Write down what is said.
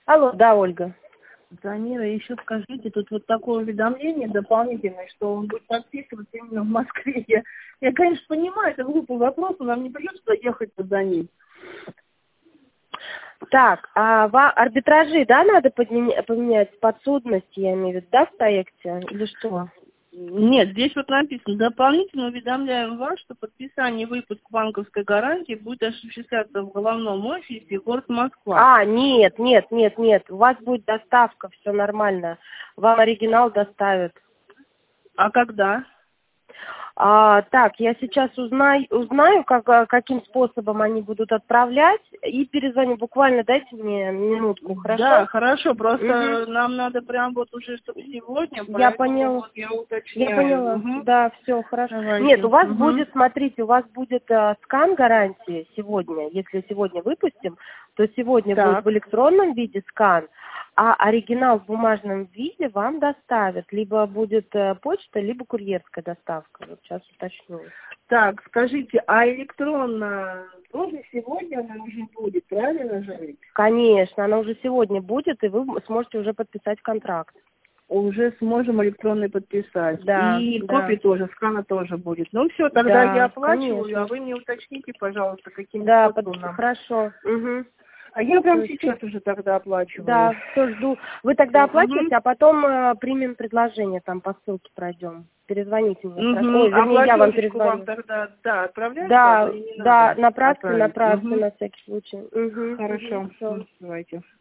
Алло, да, Ольга. Замира, еще скажите, тут вот такое уведомление дополнительное, что он будет подписываться именно в Москве. Я, конечно, понимаю, это глупый вопрос, но нам не придется ехать за ним. Так, арбитражи, да, надо поменять подсудность, я имею в виду, да, в проекте, или что? Нет, здесь вот написано, дополнительно уведомляем вас, что подписание и выпуск банковской гарантии будет осуществляться в головном офисе город Москва. Нет, у вас будет доставка, все нормально, вам оригинал доставят. А когда? Так, я сейчас узнаю, каким способом они будут отправлять, и перезвоню. Буквально дайте мне минутку, хорошо? Да, хорошо, просто нам надо прям вот уже, чтобы сегодня, Я поняла. вот я уточняю. Я поняла, да, все, хорошо. Давайте. Нет, у вас будет, смотрите, у вас будет скан гарантии сегодня. Если сегодня выпустим, то сегодня будет в электронном виде скан, а оригинал в бумажном виде вам доставят. Либо будет почта, либо курьерская доставка. Вот сейчас уточню. Так, скажите, а электронно тоже сегодня она уже будет, правильно же? Конечно, она уже сегодня будет, и вы сможете уже подписать контракт. Уже сможем электронный подписать. Да, И да. копия тоже, скана тоже будет. Ну все, тогда Да, я оплачиваю, конечно. а вы мне уточните, пожалуйста, каким способом. Хорошо. Угу. А я прям сейчас уже тогда оплачиваю. Да, все, жду. Вы тогда оплачиваете, а потом примем предложение, там по ссылке пройдем. Перезвоните мне. Ой, вернее, я вам перезвоню. Вам тогда, отправляю? Да, направьте на всякий случай. Хорошо, давайте.